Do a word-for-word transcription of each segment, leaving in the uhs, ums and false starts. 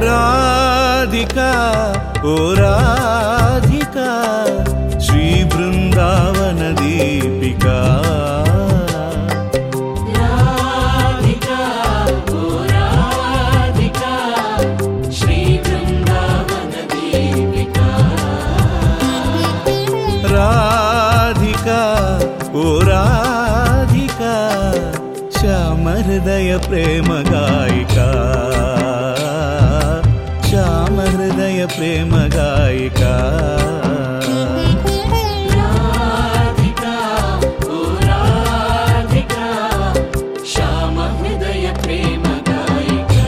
राधिका ओ राधिका श्री वृंदावन दीपिका राधिका ओ राधिका श्री वृंदावन दीपिका राधिका ओ राधिका श्याम हृदय प्रेम गायिका श्याम हृदय प्रेम गायिका राधिका ओ राधिका श्याम हृदय प्रेम गायिका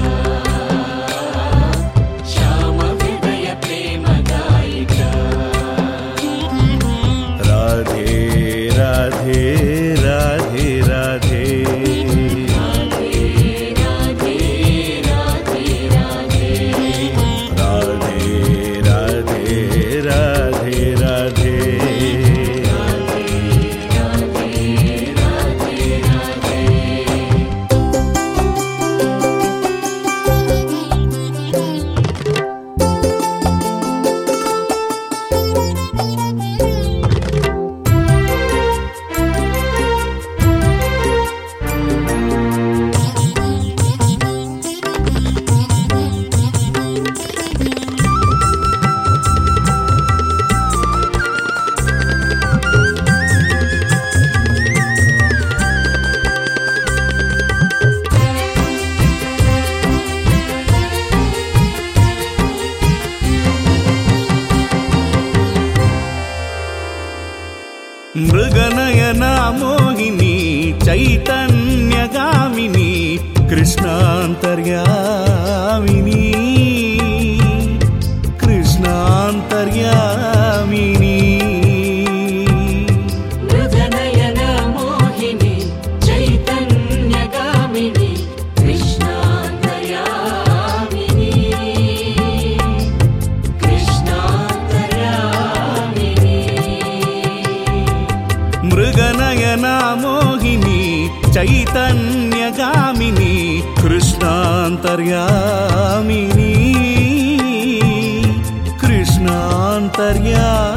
श्याम हृदय प्रेम गायिका राधे राधे राधे राधे मृगनयना मोहिनी चैतन्यगामिनी कृष्णान्तर्यामिनी कृष्णान्तर्यामिनी मृगनयना मोहिनी चैतन्यगामिनी कृष्णान्तर्यामिनी कृष्णान्तर्यामिनी मृगनयना मोहिनी चैतन्यगामिनी कृष्णान्तर्यामिनी कृष्णान्तर्यामिनी